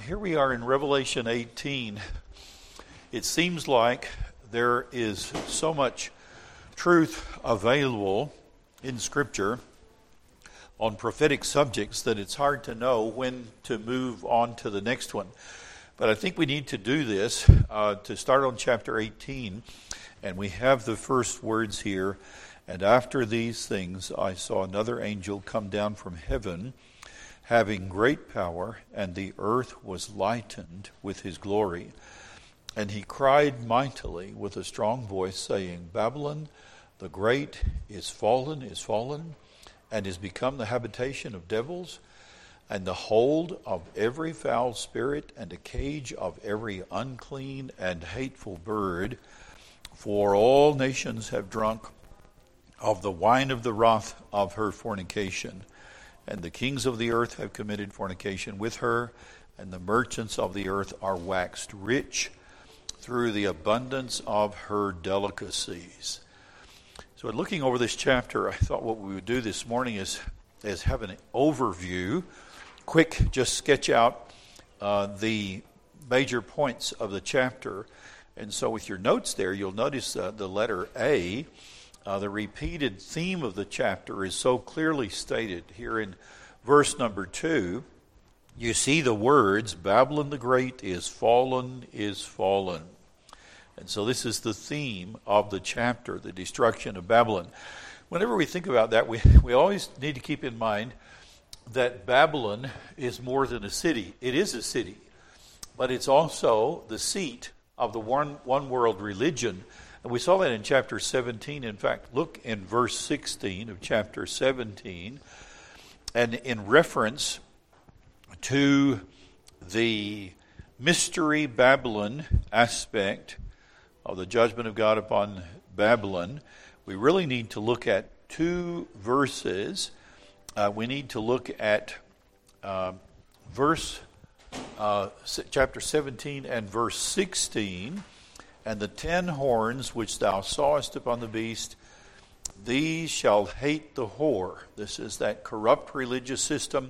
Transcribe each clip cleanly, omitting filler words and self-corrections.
Here we are in Revelation 18. It seems like there is so much truth available in Scripture on prophetic subjects that it's hard to know when to move on to the next one. But I think we need to do this to start on chapter 18. And we have the first words here. And after these things I saw another angel come down from heaven, having great power, and the earth was lightened with his glory. And he cried mightily with a strong voice, saying, Babylon the great is fallen, and is become the habitation of devils, and the hold of every foul spirit, and a cage of every unclean and hateful bird. For all nations have drunk of the wine of the wrath of her fornication. And the kings of the earth have committed fornication with her, and the merchants of the earth are waxed rich through the abundance of her delicacies. So in looking over this chapter, I thought what we would do this morning is have an overview, quick, just sketch out the major points of the chapter. And so with your notes there, you'll notice the letter A. The repeated theme of the chapter is so clearly stated here in verse number 2. You see the words, Babylon the Great is fallen, is fallen. And so this is the theme of the chapter, the destruction of Babylon. Whenever we think about that, we always need to keep in mind that Babylon is more than a city. It is a city, but it's also the seat of the one world religion. And we saw that in chapter 17. In fact, look in verse 16 of chapter 17. And in reference to the mystery Babylon aspect of the judgment of God upon Babylon, we really need to look at two verses. We need to look at chapter 17 and verse 16. And the 10 horns which thou sawest upon the beast, these shall hate the whore. This is that corrupt religious system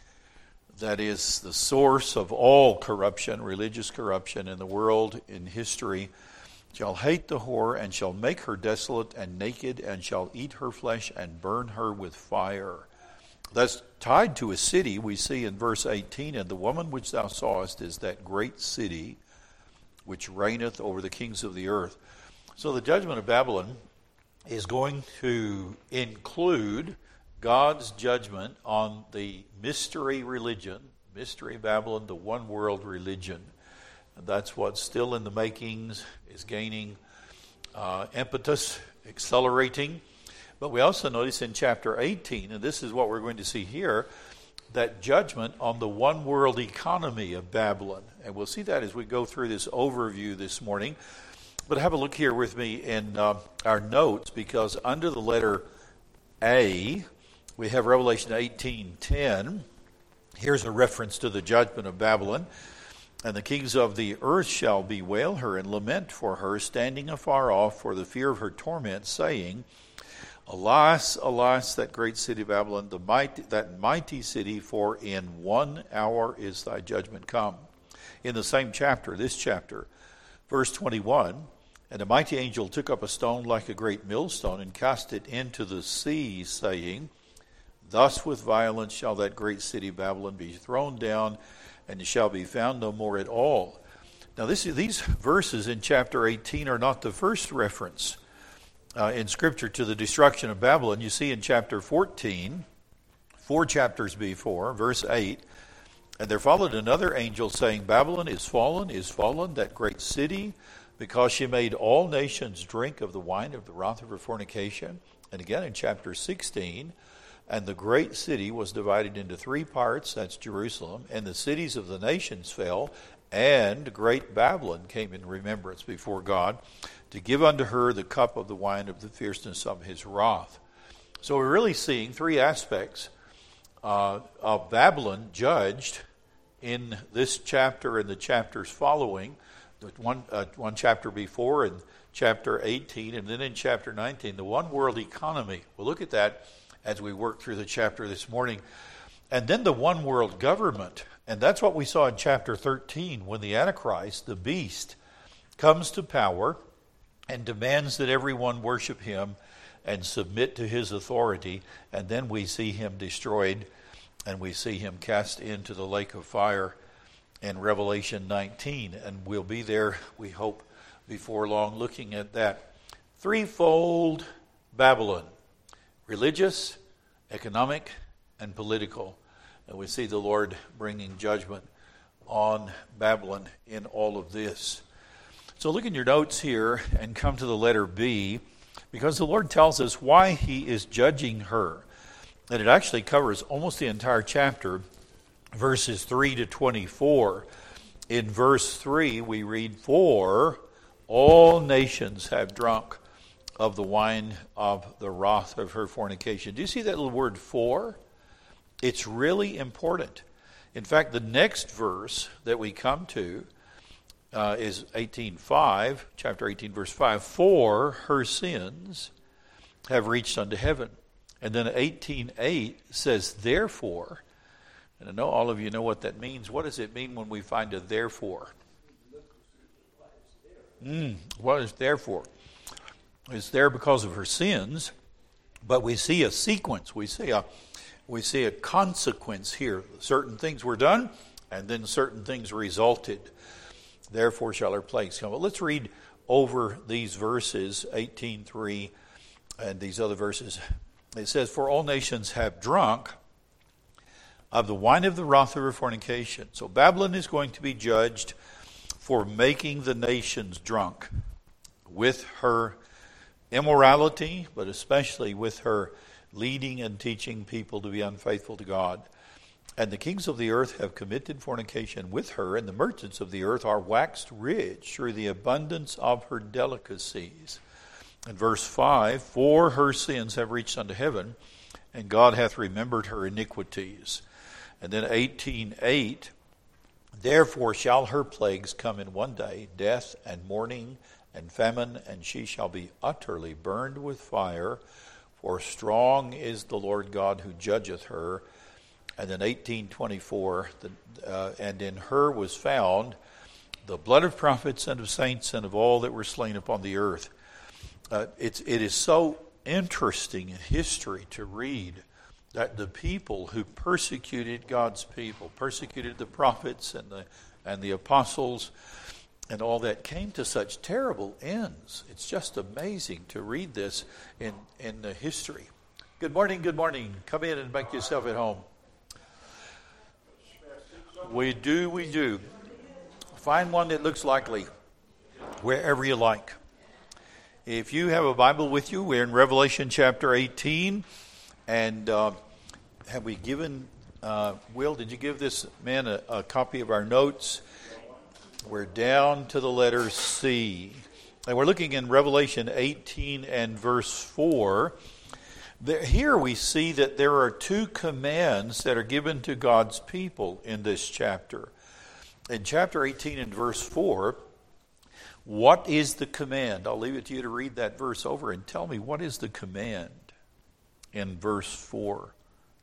that is the source of all corruption, religious corruption in the world, in history. Shall hate the whore, and shall make her desolate and naked, and shall eat her flesh and burn her with fire. That's tied to a city we see in verse 18. And the woman which thou sawest is that great city which reigneth over the kings of the earth. So the judgment of Babylon is going to include God's judgment on the mystery religion, mystery Babylon, the one world religion. And that's what's still in the makings, is gaining impetus, accelerating. But we also notice in chapter 18, and this is what we're going to see here, that judgment on the one world economy of Babylon. And we'll see that as we go through this overview this morning. But have a look here with me in our notes, because under the letter A, we have Revelation 18:10. Here's a reference to the judgment of Babylon. And the kings of the earth shall bewail her and lament for her, standing afar off for the fear of her torment, saying, Alas, alas, that great city Babylon, that mighty city, for in 1 hour is thy judgment come. In the same chapter, this chapter, verse 21, And a mighty angel took up a stone like a great millstone, and cast it into the sea, saying, Thus with violence shall that great city Babylon be thrown down, and it shall be found no more at all. Now these verses in chapter 18 are not the first reference in Scripture to the destruction of Babylon. You see in chapter 14, 4 chapters before, verse 8, And there followed another angel, saying, Babylon is fallen, that great city, because she made all nations drink of the wine of the wrath of her fornication. And again in chapter 16, And the great city was divided into 3 parts, that's Jerusalem, and the cities of the nations fell, and great Babylon came in remembrance before God, to give unto her the cup of the wine of the fierceness of his wrath. So we're really seeing 3 aspects of Babylon judged in this chapter and the chapters following, one chapter before in chapter 18, and then in chapter 19, the one world economy. We'll look at that as we work through the chapter this morning. And then the one world government. And that's what we saw in chapter 13 when the Antichrist, the beast, comes to power and demands that everyone worship him and submit to his authority. And then we see him destroyed and we see him cast into the lake of fire in Revelation 19. And we'll be there, we hope, before long looking at that threefold Babylon: religious, economic, and political. And we see the Lord bringing judgment on Babylon in all of this. So look in your notes here and come to the letter B, because the Lord tells us why he is judging her. And it actually covers almost the entire chapter, verses 3 to 24. In verse 3 we read, "For all nations have drunk of the wine of the wrath of her fornication." Do you see that little word "for"? It's really important. In fact, the next verse that we come to is 18:5, chapter 18, verse 5. "For her sins have reached unto heaven." And then 18:8 says, "Therefore," and I know all of you know what that means. What does it mean when we find a therefore? What is therefore? It's there because of her sins, but we see a sequence. We see a consequence here. Certain things were done, and then certain things resulted. "Therefore shall her plagues come." Well, let's read over these verses, 18:3, and these other verses. It says, "For all nations have drunk of the wine of the wrath of her fornication." So Babylon is going to be judged for making the nations drunk with her immorality, but especially with her leading and teaching people to be unfaithful to God. "And the kings of the earth have committed fornication with her, and the merchants of the earth are waxed rich through the abundance of her delicacies." In verse 5, "For her sins have reached unto heaven, and God hath remembered her iniquities." And then 18:8, "Therefore shall her plagues come in one day, death and mourning and famine, and she shall be utterly burned with fire, for strong is the Lord God who judgeth her." And then 18:24, "And in her was found the blood of prophets and of saints and of all that were slain upon the earth." It is so interesting in history to read that the people who persecuted God's people, persecuted the prophets and the apostles and all that, came to such terrible ends. It's just amazing to read this in the history. Good morning, good morning. Come in and make yourself at home. We do. Find one that looks likely, wherever you like. If you have a Bible with you, we're in Revelation chapter 18. And have we given, Will, did you give this man a copy of our notes? We're down to the letter C. And we're looking in Revelation 18 and verse 4. Here we see that there are two commands that are given to God's people in this chapter. In chapter 18 and verse 4, what is the command? I'll leave it to you to read that verse over and tell me, what is the command in verse 4?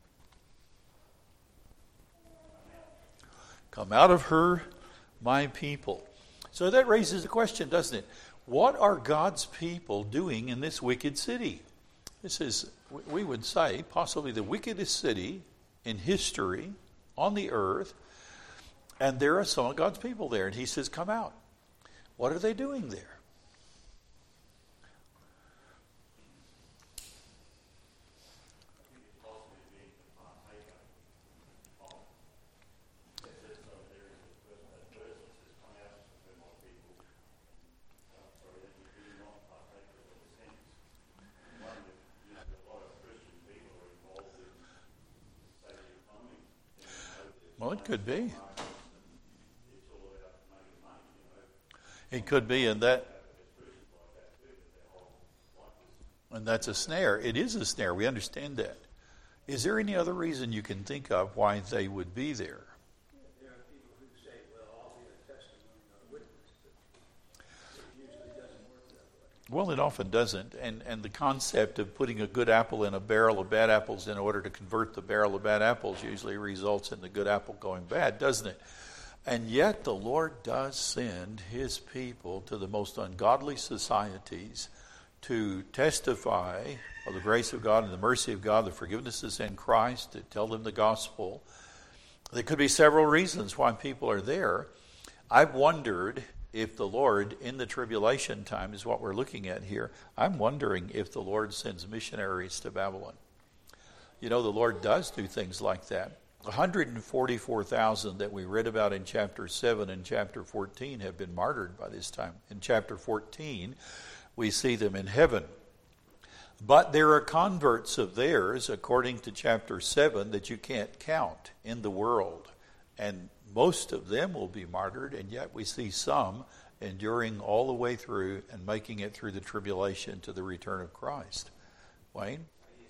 "Come out of her, my people." So that raises a question, doesn't it? What are God's people doing in this wicked city? This is, we would say, possibly the wickedest city in history on the earth. And there are some of God's people there. And he says, come out. What are they doing there? Well, it could be. It could be, and that's a snare. It is a snare. We understand that. Is there any other reason you can think of why they would be there? There are people who say, well, I'll be a testimony or a witness, but it usually doesn't work that Well, it often doesn't. And the concept of putting a good apple in a barrel of bad apples in order to convert the barrel of bad apples usually results in the good apple going bad, doesn't it? And yet the Lord does send his people to the most ungodly societies to testify of the grace of God and the mercy of God, the forgiveness is in Christ, to tell them the gospel. There could be several reasons why people are there. I've wondered if the Lord, in the tribulation time, is what we're looking at here, I'm wondering if the Lord sends missionaries to Babylon. You know, the Lord does do things like that. 144,000 that we read about in chapter 7 and chapter 14 have been martyred by this time. In chapter 14, we see them in heaven. But there are converts of theirs, according to chapter 7, that you can't count in the world. And most of them will be martyred, and yet we see some enduring all the way through and making it through the tribulation to the return of Christ. Wayne?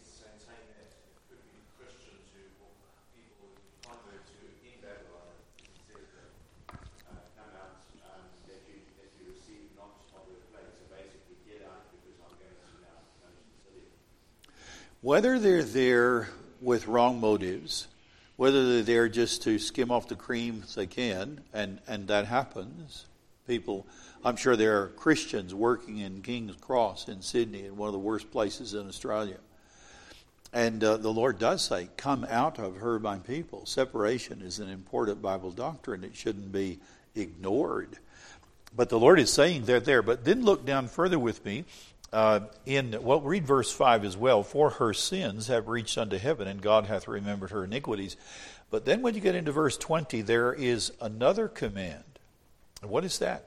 Whether they're there with wrong motives, whether they're there just to skim off the cream if they can, and that happens. People, I'm sure there are Christians working in King's Cross in Sydney, in one of the worst places in Australia. And the Lord does say, come out of her, my people. Separation is an important Bible doctrine. It shouldn't be ignored. But the Lord is saying they're there. But then look down further with me. Read verse 5 as well. For her sins have reached unto heaven, and God hath remembered her iniquities. But then when you get into verse 20, there is another command. And what is that?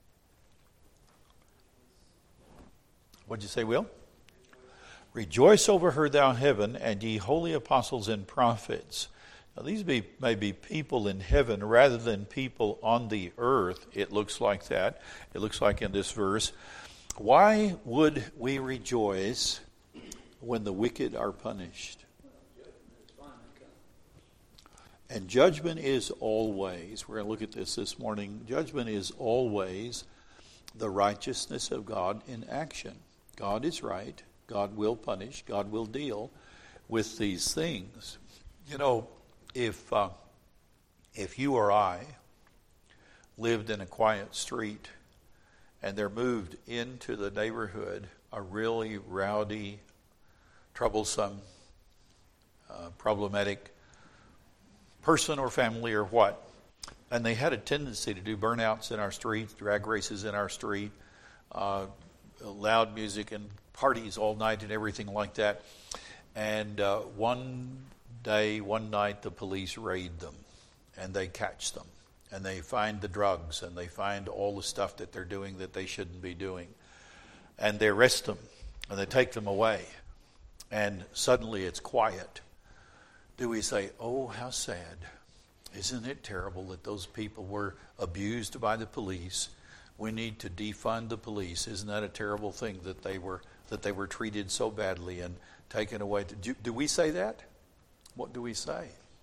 What'd you say, Will? Rejoice over her, thou heaven, and ye holy apostles and prophets. Now these may be people in heaven rather than people on the earth. It looks like that. It looks like in this verse. Why would we rejoice when the wicked are punished? And judgment is always, we're going to look at this morning, judgment is always the righteousness of God in action. God is right. God will punish. God will deal with these things. You know, if you or I lived in a quiet street and there moved into the neighborhood a really rowdy, troublesome, problematic person or family or what, and they had a tendency to do burnouts in our street, drag races in our street, loud music and parties all night and everything like that. And one night, the police raid them, and they catch them. And they find the drugs, and they find all the stuff that they're doing that they shouldn't be doing. And they arrest them, and they take them away. And suddenly it's quiet. Do we say, oh, how sad. Isn't it terrible that those people were abused by the police? We need to defund the police. Isn't that a terrible thing that they were treated so badly and taken away? Do we say that? What do we say?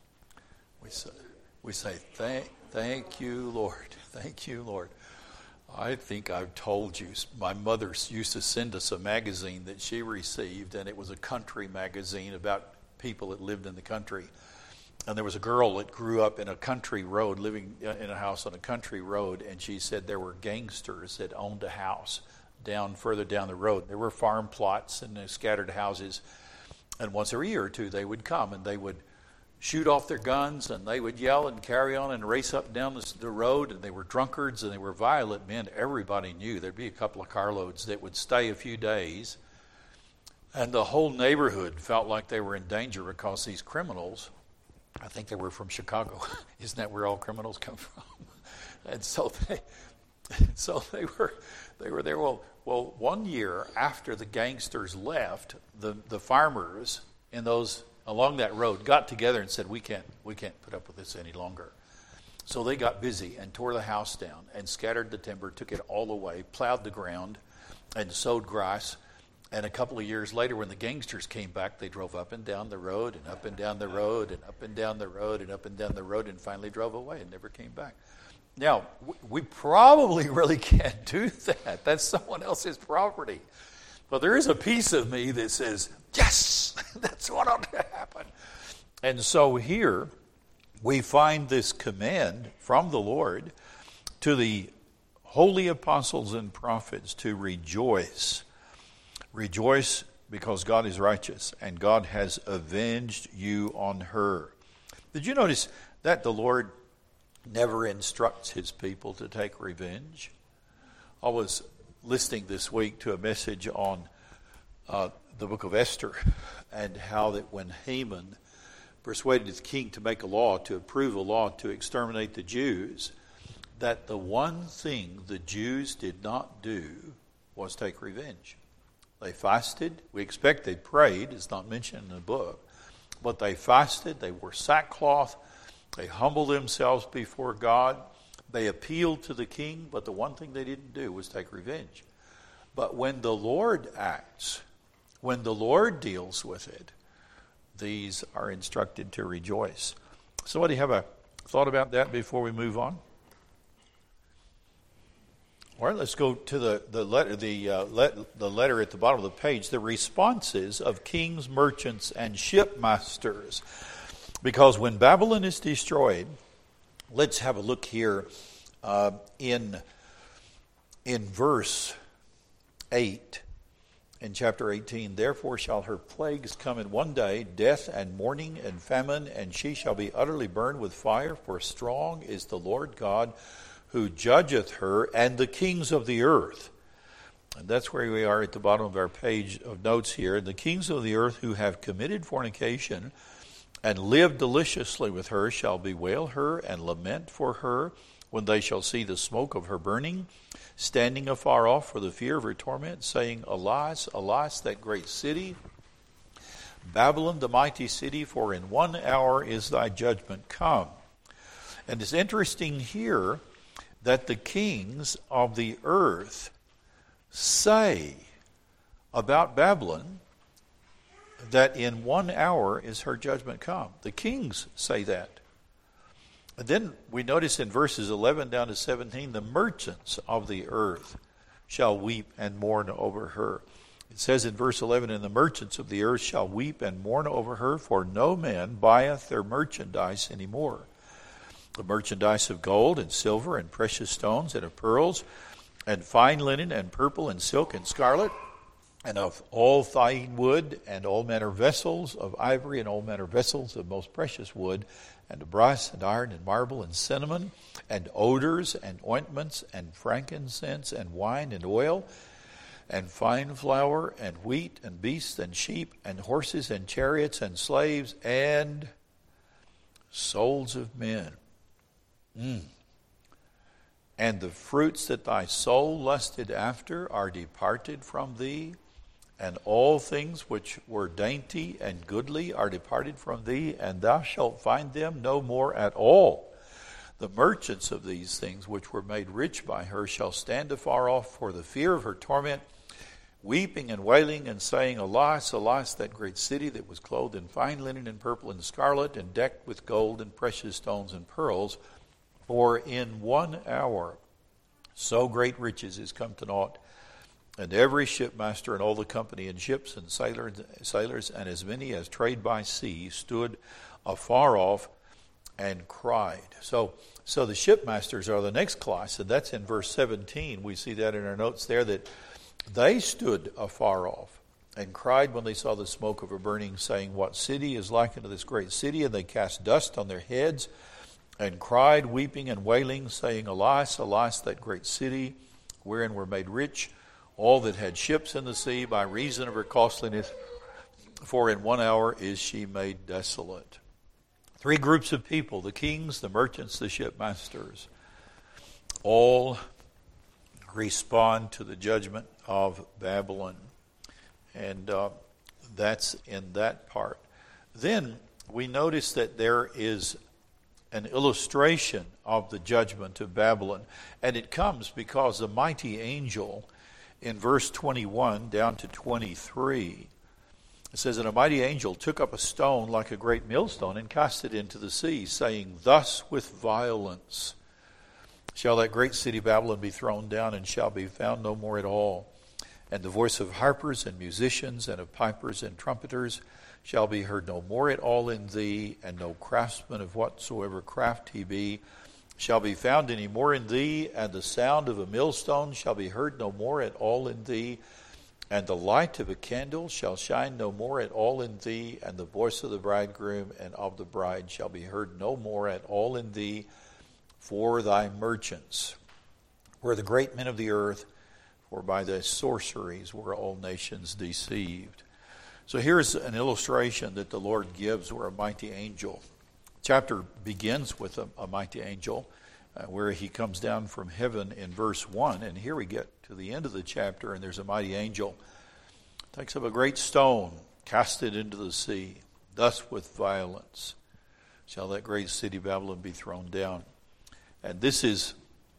We say, thank you, Lord. Thank you, Lord. I think I've told you, my mother used to send us a magazine that she received, and it was a country magazine about people that lived in the country. And there was a girl that grew up in a country road, living in a house on a country road, and she said there were gangsters that owned a house further down the road. There were farm plots and scattered houses, and once every year or two they would come and they would shoot off their guns, and they would yell and carry on and race up and down the road, and they were drunkards and they were violent men. Everybody knew there'd be a couple of carloads that would stay a few days, and the whole neighborhood felt like they were in danger because these criminals, I think they were from Chicago. Isn't that where all criminals come from? And so they were there. Well, 1 year after the gangsters left, the farmers in those along that road got together and said, we can't put up with this any longer. So they got busy and tore the house down and scattered the timber, took it all away, plowed the ground, and sowed grass. And a couple of years later, when the gangsters came back, they drove up and down the road and up and down the road and up and down the road and up and down the road and finally drove away and never came back. Now, we probably really can't do that. That's someone else's property. But there is a piece of me that says, yes, that's what ought to happen. And so here we find this command from the Lord to the holy apostles and prophets to rejoice. Rejoice because God is righteous and God has avenged you on her. Did you notice that the Lord never instructs his people to take revenge? I was listening this week to a message on the book of Esther and how that when Haman persuaded the king to make a law, to approve a law to exterminate the Jews, that the one thing the Jews did not do was take revenge. They fasted. We expect they prayed. It's not mentioned in the book. But they fasted. They wore sackcloth. They humbled themselves before God. They appealed to the king, but the one thing they didn't do was take revenge. But when the Lord acts, when the Lord deals with it, these are instructed to rejoice. Somebody have a thought about that before we move on? All right, let's go to the letter at the bottom of the page, the responses of kings, merchants, and shipmasters. Because when Babylon is destroyed, let's have a look here in verse 8 in chapter 18. Therefore shall her plagues come in one day, death and mourning and famine, and she shall be utterly burned with fire, for strong is the Lord God who judgeth her, and the kings of the earth. And that's where we are at the bottom of our page of notes here. The kings of the earth who have committed fornication and lived deliciously with her shall bewail her and lament for her when they shall see the smoke of her burning, standing afar off for the fear of her torment, saying, Alas, alas, that great city, Babylon, the mighty city, for in 1 hour is thy judgment come. And it's interesting here that the kings of the earth say about Babylon that in 1 hour is her judgment come. The kings say that. And then we notice in verses 11 down to 17, the merchants of the earth shall weep and mourn over her. It says in verse 11, and the merchants of the earth shall weep and mourn over her, for no man buyeth their merchandise any more. The merchandise of gold and silver and precious stones and of pearls and fine linen and purple and silk and scarlet and of all fine wood and all manner vessels of ivory and all manner vessels of most precious wood and of brass and iron and marble and cinnamon and odors and ointments and frankincense and wine and oil and fine flour and wheat and beasts and sheep and horses and chariots and slaves and souls of men. And the fruits that thy soul lusted after are departed from thee, and all things which were dainty and goodly are departed from thee, and thou shalt find them no more at all. The merchants of these things which were made rich by her shall stand afar off for the fear of her torment, weeping and wailing and saying, Alas, alas, that great city that was clothed in fine linen and purple and scarlet and decked with gold and precious stones and pearls, for in 1 hour so great riches is come to naught, and every shipmaster and all the company and ships and sailors and as many as trade by sea stood afar off and cried. So the shipmasters are the next class, and that's in verse 17. We see that in our notes there, that they stood afar off and cried when they saw the smoke of her burning, saying, What city is like unto this great city? And they cast dust on their heads and cried, weeping and wailing, saying, Alas, alas, that great city, wherein were made rich all that had ships in the sea by reason of her costliness, for in 1 hour is she made desolate. 3 groups of people, the kings, the merchants, the shipmasters, all respond to the judgment of Babylon. And that's in that part. Then we notice that there is an illustration of the judgment of Babylon. And it comes because the mighty angel in verse 21 down to 23, it says, And a mighty angel took up a stone like a great millstone and cast it into the sea, saying, Thus with violence shall that great city Babylon be thrown down, and shall be found no more at all. And the voice of harpers and musicians and of pipers and trumpeters shall be heard no more at all in thee, and no craftsman of whatsoever craft he be shall be found any more in thee, and the sound of a millstone shall be heard no more at all in thee, and the light of a candle shall shine no more at all in thee, and the voice of the bridegroom and of the bride shall be heard no more at all in thee, for thy merchants were the great men of the earth, for by thy sorceries were all nations deceived. So here's an illustration that the Lord gives where a mighty angel. Chapter begins with a mighty angel where he comes down from heaven in verse 1. And here we get to the end of the chapter, and there's a mighty angel. Takes up a great stone, cast it into the sea. Thus with violence shall that great city Babylon be thrown down. And this is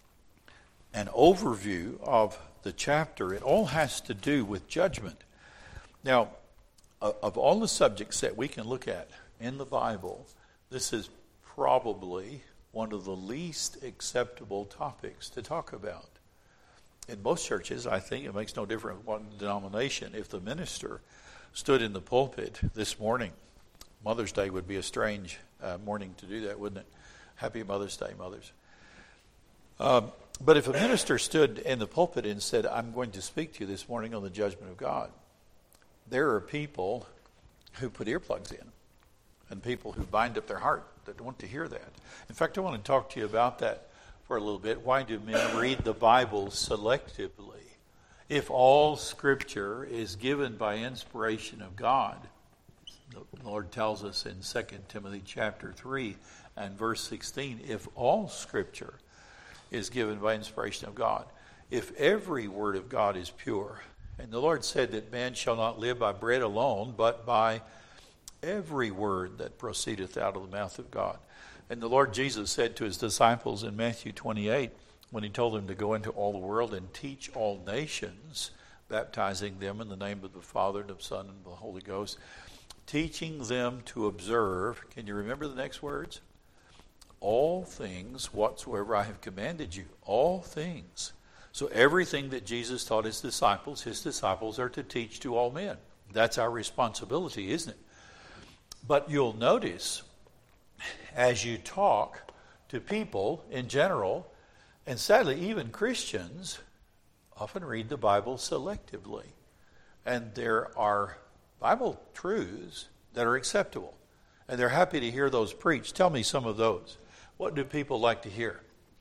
an overview of the chapter. It all has to do with judgment. Now, of all the subjects that we can look at in the Bible, this is probably one of the least acceptable topics to talk about. In most churches, I think it makes no difference what denomination. If the minister stood in the pulpit this morning, Mother's Day would be a strange morning to do that, wouldn't it? Happy Mother's Day, mothers. But if a minister stood in the pulpit and said, I'm going to speak to you this morning on the judgment of God, there are people who put earplugs in and people who bind up their heart that want to hear that. In fact, I want to talk to you about that for a little bit. Why do men read the Bible selectively? If all Scripture is given by inspiration of God, the Lord tells us in 2 Timothy chapter 3 and verse 16, if all Scripture is given by inspiration of God, if every word of God is pure, and the Lord said that man shall not live by bread alone, but by every word that proceedeth out of the mouth of God. And the Lord Jesus said to his disciples in Matthew 28, when he told them to go into all the world and teach all nations, baptizing them in the name of the Father and of the Son and the Holy Ghost, teaching them to observe, can you remember the next words? All things whatsoever I have commanded you. All things. So everything that Jesus taught his disciples are to teach to all men. That's our responsibility, isn't it? But you'll notice, as you talk to people in general, and sadly even Christians, often read the Bible selectively. And there are Bible truths that are acceptable. And they're happy to hear those preached. Tell me some of those. What do people like to hear?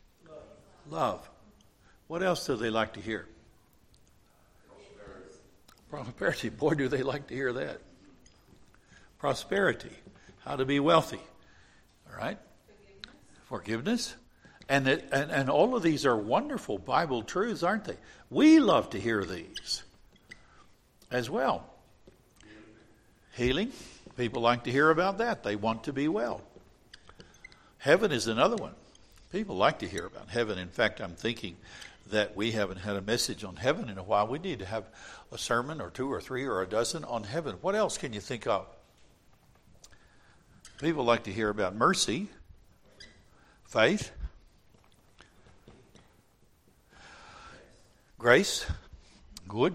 Love. What else do they like to hear? Prosperity. Boy, do they like to hear that. Prosperity. How to be wealthy. All right? Forgiveness. And all of these are wonderful Bible truths, aren't they? We love to hear these as well. Healing. People like to hear about that. They want to be well. Heaven is another one. People like to hear about heaven. In fact, I'm thinking that we haven't had a message on heaven in a while. We need to have a sermon or two or three or a dozen on heaven. What else can you think of? People like to hear about mercy, faith, grace, good.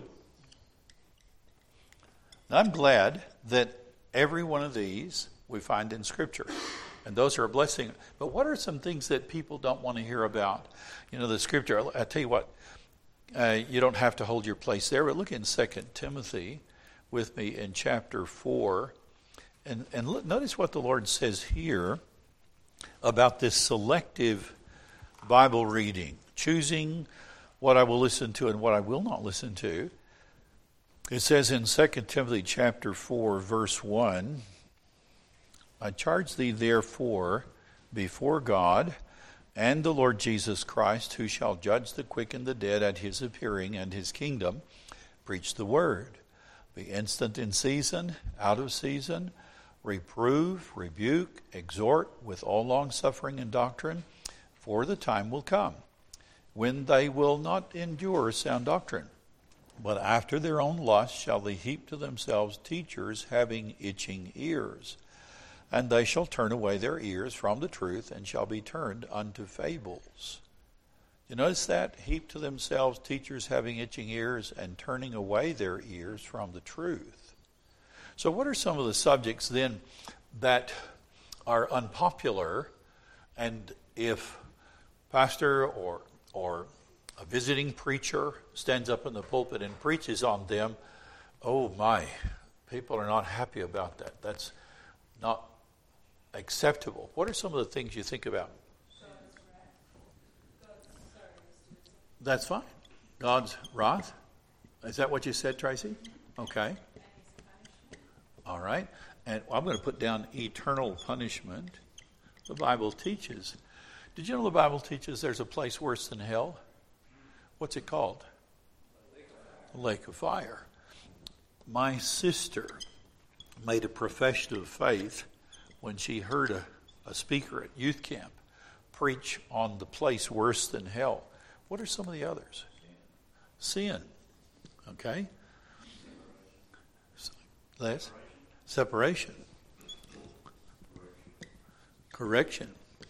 Now, I'm glad that every one of these we find in Scripture. And those are a blessing. But what are some things that people don't want to hear about? You know, the Scripture, I tell you what, you don't have to hold your place there, but look in 2 Timothy with me in chapter 4. And notice what the Lord says here about this selective Bible reading, choosing what I will listen to and what I will not listen to. It says in 2 Timothy chapter 4, verse 1, I charge thee therefore before God and the Lord Jesus Christ, who shall judge the quick and the dead at his appearing and his kingdom, preach the word. Be instant in season, out of season, reprove, rebuke, exhort with all longsuffering and doctrine, for the time will come when they will not endure sound doctrine, but after their own lust shall they heap to themselves teachers having itching ears. And they shall turn away their ears from the truth, and shall be turned unto fables. You notice that? Heap to themselves teachers having itching ears and turning away their ears from the truth. So what are some of the subjects then that are unpopular, and if pastor or a visiting preacher stands up in the pulpit and preaches on them, oh my, people are not happy about that. That's not acceptable. What are some of the things you think about? That's fine. God's wrath? Is that what you said, Tracy? Okay. All right. And I'm going to put down eternal punishment. The Bible teaches. Did you know the Bible teaches there's a place worse than hell? What's it called? The lake of fire. My sister made a profession of faith when she heard a speaker at youth camp preach on the place worse than hell. What are some of the others? Sin. Okay. Les? Separation. Correction.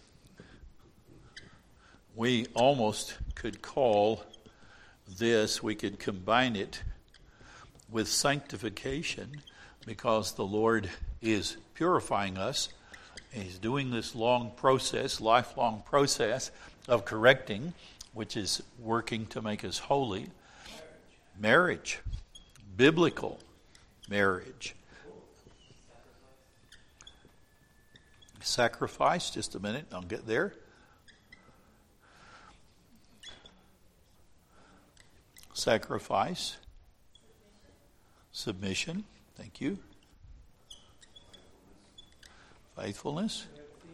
We almost could call this, we could combine it with sanctification, because the Lord is purifying us. He's doing this long process, lifelong process of correcting, which is working to make us holy. Marriage. Biblical marriage. Sacrifice. Just a minute, I'll get there. Sacrifice. Submission. Thank you. Faithfulness.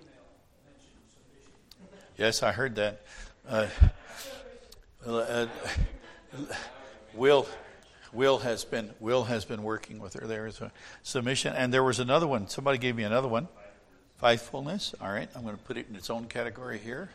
Yes, I heard that. Will has been working with her there as well. Submission, and there was another one. Somebody gave me another one. Faithfulness. All right, I'm going to put it in its own category here.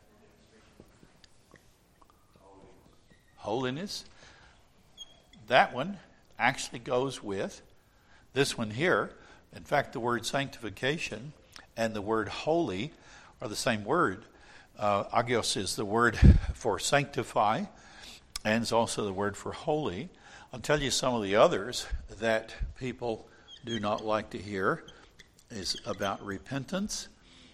Holiness. That one actually goes with this one here. In fact, the word sanctification and the word holy are the same word. Agios is the word for sanctify, and is also the word for holy. I'll tell you some of the others that people do not like to hear is about repentance.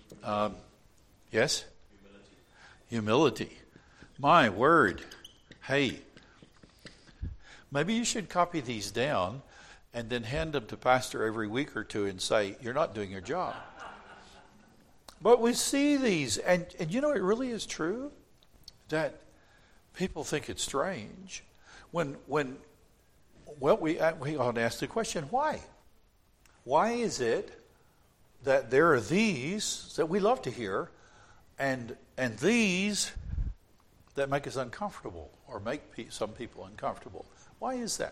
Yes? Humility. My word. Hey, maybe you should copy these down and then hand them to pastor every week or two and say, you're not doing your job. But we see these, and you know, it really is true that people think it's strange when we ought to ask the question, why? Why is it that there are these that we love to hear and these that make us uncomfortable or make some people uncomfortable? Why is that?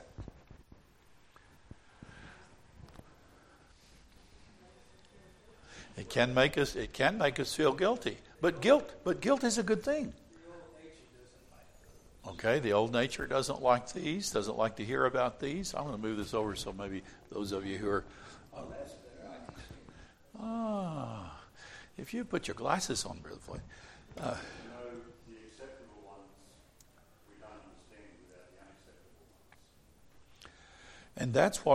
It can make us feel guilty. But guilt is a good thing. Okay, the old nature doesn't like these, doesn't like to hear about these. I'm going to move this over so maybe those of you who are if you put your glasses on, Brother Floyd. The acceptable ones we don't understand without the unacceptable ones. And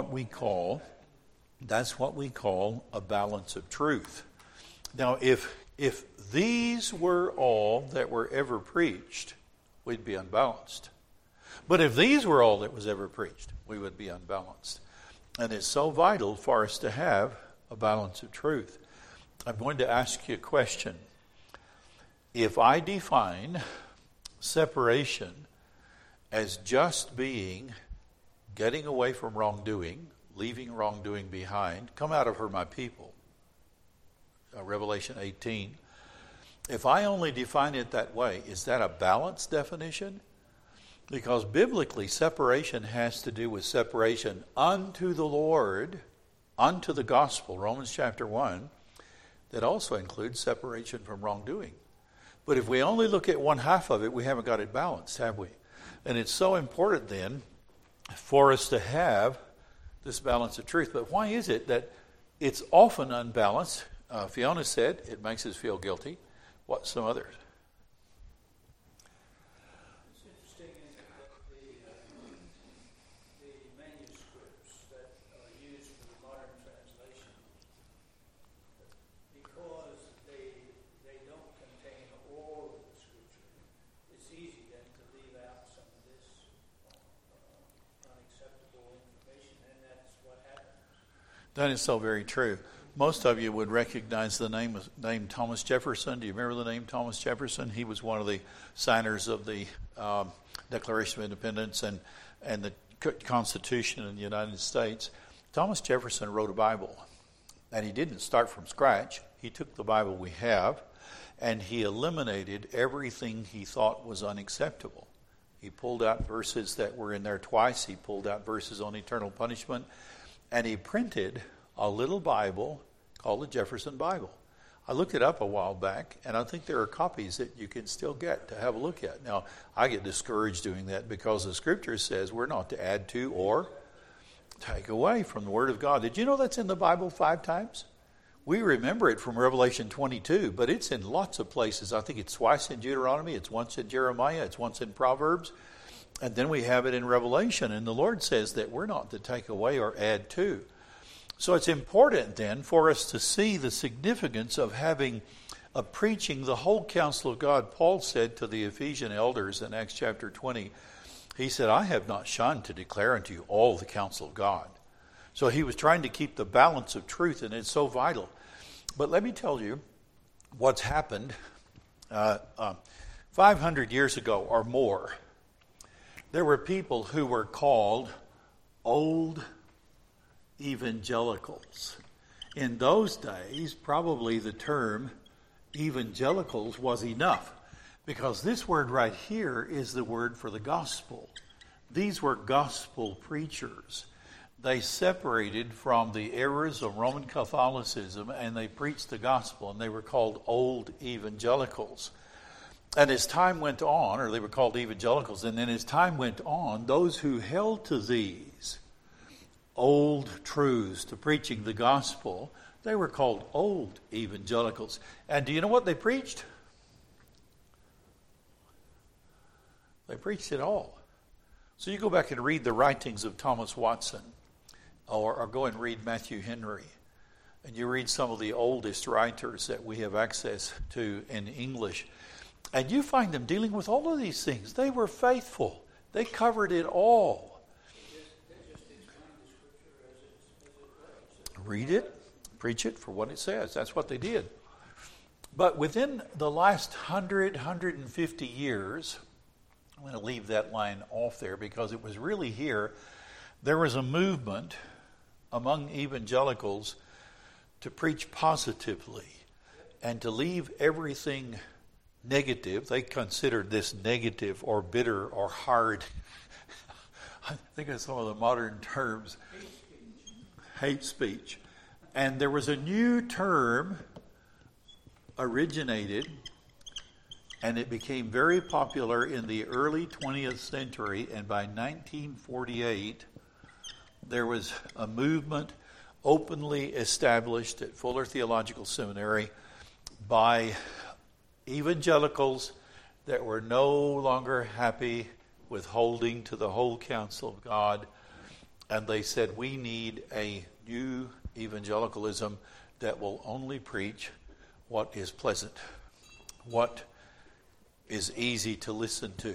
that's what we call a balance of truth. Now, if these were all that were ever preached, we'd be unbalanced. But if these were all that was ever preached, we would be unbalanced. And it's so vital for us to have a balance of truth. I'm going to ask you a question. If I define separation as just being getting away from wrongdoing, leaving wrongdoing behind, come out of her, my people, Revelation 18. If I only define it that way, is that a balanced definition? Because biblically, separation has to do with separation unto the Lord, unto the gospel, Romans chapter 1, that also includes separation from wrongdoing. But if we only look at one half of it, we haven't got it balanced, have we? And it's so important then for us to have this balance of truth. But why is it that it's often unbalanced? Fiona said it makes us feel guilty. What some others? That is so very true. Most of you would recognize the name Thomas Jefferson. Do you remember the name Thomas Jefferson? He was one of the signers of the Declaration of Independence and the Constitution in the United States. Thomas Jefferson wrote a Bible, and he didn't start from scratch. He took the Bible we have, and he eliminated everything he thought was unacceptable. He pulled out verses that were in there twice. He pulled out verses on eternal punishment, and he printed a little Bible called the Jefferson Bible. I looked it up a while back, and I think there are copies that you can still get to have a look at. Now, I get discouraged doing that because the Scripture says we're not to add to or take away from the Word of God. Did you know that's in the Bible 5 times? We remember it from Revelation 22, but it's in lots of places. I think it's twice in Deuteronomy, it's once in Jeremiah, it's once in Proverbs, and then we have it in Revelation. And the Lord says that we're not to take away or add to. So it's important then for us to see the significance of preaching the whole counsel of God. Paul said to the Ephesian elders in Acts chapter 20, he said, I have not shunned to declare unto you all the counsel of God. So he was trying to keep the balance of truth, and it's so vital. But let me tell you what's happened 500 years ago or more. There were people who were called old evangelicals. In those days, probably the term evangelicals was enough, because this word right here is the word for the gospel. These were gospel preachers. They separated from the errors of Roman Catholicism and they preached the gospel, and they were called old evangelicals. And as time went on, or they were called evangelicals, and then as time went on, those who held to these old truths, to preaching the gospel, they were called old evangelicals. And do you know what they preached? They preached it all. So you go back and read the writings of Thomas Watson, or go and read Matthew Henry, and you read some of the oldest writers that we have access to in English, and you find them dealing with all of these things. They were faithful. They covered it all. Read it, preach it for what it says. That's what they did. But within the last 150 years, I'm going to leave that line off there because it was really here, there was a movement among evangelicals to preach positively and to leave everything negative. They considered this negative or bitter or hard. I think of some of the modern terms. Hate speech. And there was a new term originated, and it became very popular in the early 20th century, and by 1948 there was a movement openly established at Fuller Theological Seminary by evangelicals that were no longer happy with holding to the whole counsel of God, and they said we need a new evangelicalism that will only preach what is pleasant, what is easy to listen to.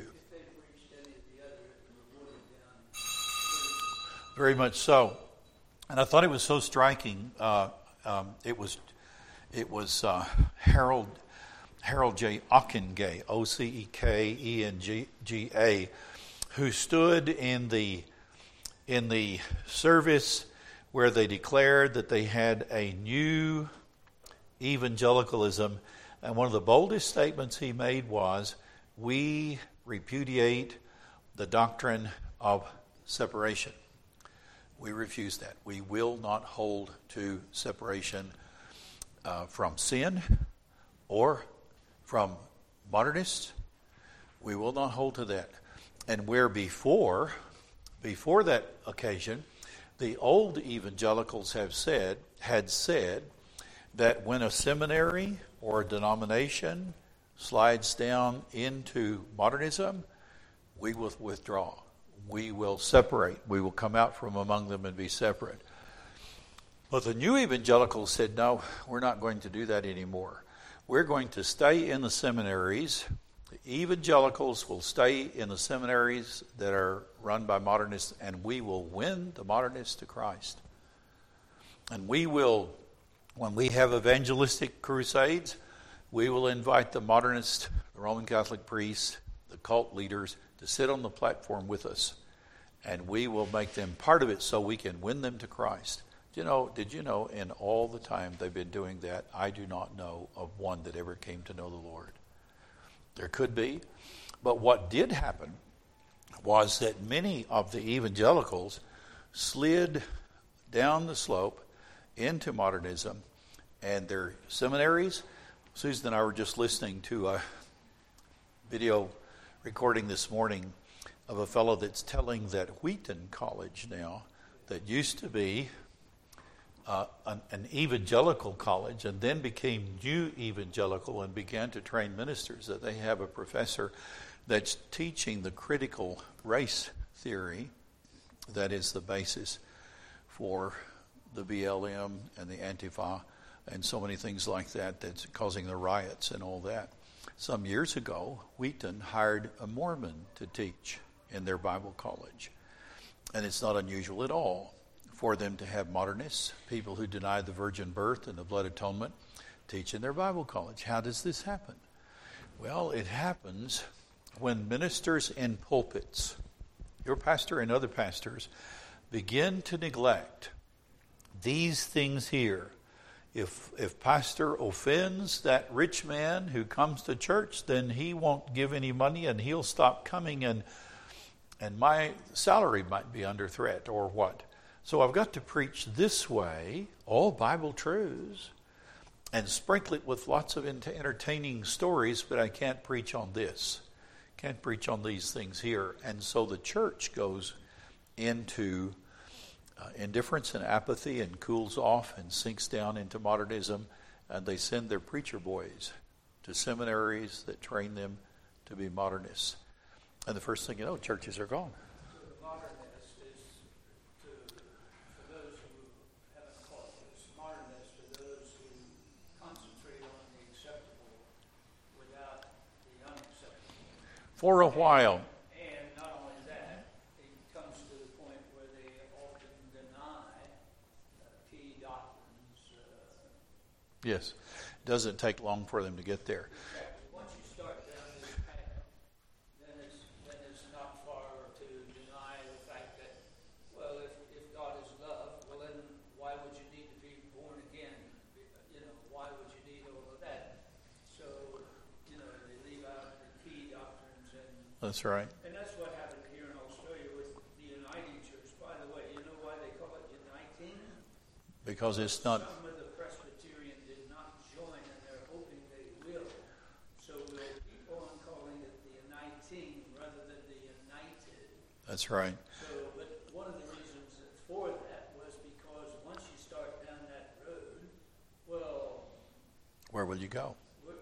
Very much so. And I thought it was so striking. It was Harold J. Ockenga, Ocekenga, who stood in the service where they declared that they had a new evangelicalism. And one of the boldest statements he made was, we repudiate the doctrine of separation. We refuse that. We will not hold to separation from sin or from modernists. We will not hold to that. And where before that occasion, the old evangelicals had said that when a seminary or a denomination slides down into modernism, we will withdraw. We will separate. We will come out from among them and be separate. But the new evangelicals said, no, we're not going to do that anymore. We're going to stay in the seminaries. The evangelicals will stay in the seminaries that are run by modernists, and we will win the modernists to Christ. And we will, when we have evangelistic crusades, we will invite the modernist, the Roman Catholic priests, the cult leaders to sit on the platform with us. And we will make them part of it so we can win them to Christ. Did you know in all the time they've been doing that, I do not know of one that ever came to know the Lord. There could be. But what did happen was that many of the evangelicals slid down the slope into modernism, and their seminaries. Susan and I were just listening to a video recording this morning of a fellow that's telling that Wheaton College now, that used to be an evangelical college and then became new evangelical and began to train ministers, that they have a professor that's teaching the critical race theory that is the basis for the BLM and the Antifa and so many things like that that's causing the riots and all that. Some years ago, Wheaton hired a Mormon to teach in their Bible college. And it's not unusual at all for them to have modernists, people who deny the virgin birth and the blood atonement, teach in their Bible college. How does this happen? Well, it happens when ministers in pulpits, your pastor and other pastors, begin to neglect these things here. If pastor offends that rich man who comes to church, then he won't give any money and he'll stop coming, and my salary might be under threat or what. So I've got to preach this way, all Bible truths, and sprinkle it with lots of entertaining stories, but I can't preach on this. Can't preach on these things here. And so the church goes into indifference and apathy and cools off and sinks down into modernism, and they send their preacher boys to seminaries that train them to be modernists. And the first thing you know, churches are gone. So the modernist is, for those who haven't caught this, modernists are those who concentrate on the acceptable without the unacceptable. For a while. And not only that, it comes to the point where they often deny key doctrines. Yes. It doesn't take long for them to get there. Exactly. Once you start down this path, then it's not far to deny the fact that, well, if God is love, well then why would you need to be born again? Why would you need all of that? So, they leave out the key doctrines. That's right. And that's what happened here in Australia with the Uniting Church. By the way, you know why they call it Uniting? Because it's not. Some of the Presbyterian did not join, and they're hoping they will. So we'll keep on calling it the Uniting rather than the United. That's right. So, but one of the reasons for that was because once you start down that road, well, Where will you go?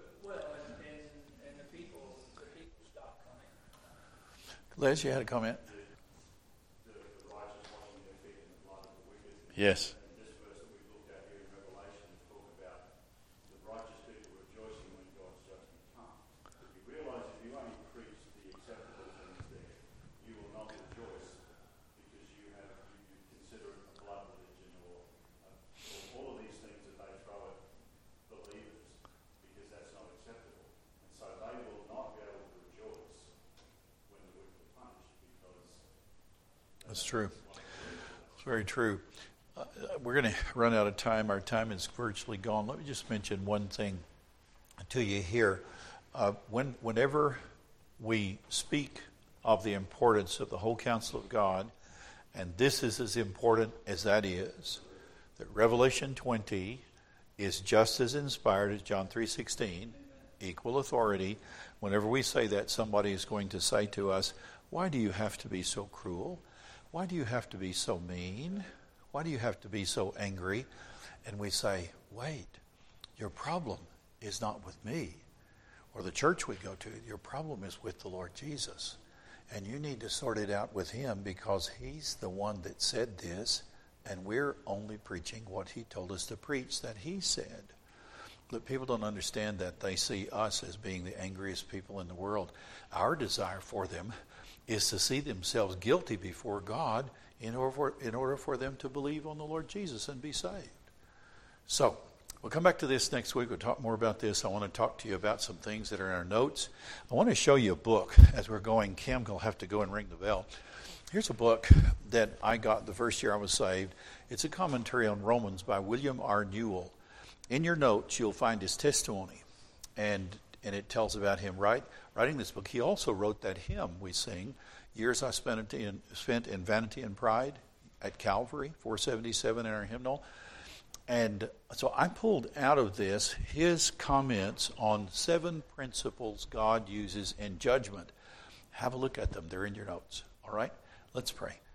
and the people stop coming. Liz, you had a comment? The righteous washing their feet in the blood of the wicked. Yes. And this verse that we looked at here in Revelation talk about the righteous people rejoicing when God's judgment comes. If you realise if you only preach the acceptable things there, you will not rejoice because you consider it a blood religion or all of these things that they throw at believers because that's not acceptable. And so they will not be able to rejoice when the wicked are punished because That's true. It's very true. We're going to run out of time. Our time is virtually gone. Let me just mention one thing to you here. Whenever we speak of the importance of the whole counsel of God, and this is as important as that is, that Revelation 20 is just as inspired as John 3:16, equal authority. Whenever we say that, somebody is going to say to us, why do you have to be so cruel? Why do you have to be so mean? Why do you have to be so angry? And we say, wait, your problem is not with me or the church we go to. Your problem is with the Lord Jesus. And you need to sort it out with him because he's the one that said this, and we're only preaching what he told us to preach that he said. But people don't understand that. They see us as being the angriest people in the world. Our desire for them is to see themselves guilty before God in order for them to believe on the Lord Jesus and be saved. So, we'll come back to this next week. We'll talk more about this. I want to talk to you about some things that are in our notes. I want to show you a book as we're going. Kim will have to go and ring the bell. Here's a book that I got the first year I was saved. It's a commentary on Romans by William R. Newell. In your notes, you'll find his testimony, and it tells about him writing this book. He also wrote that hymn we sing, Years I Spent in Vanity and Pride, at Calvary, 477 in our hymnal. And so I pulled out of this his comments on 7 principles God uses in judgment. Have a look at them. They're in your notes. All right? Let's pray.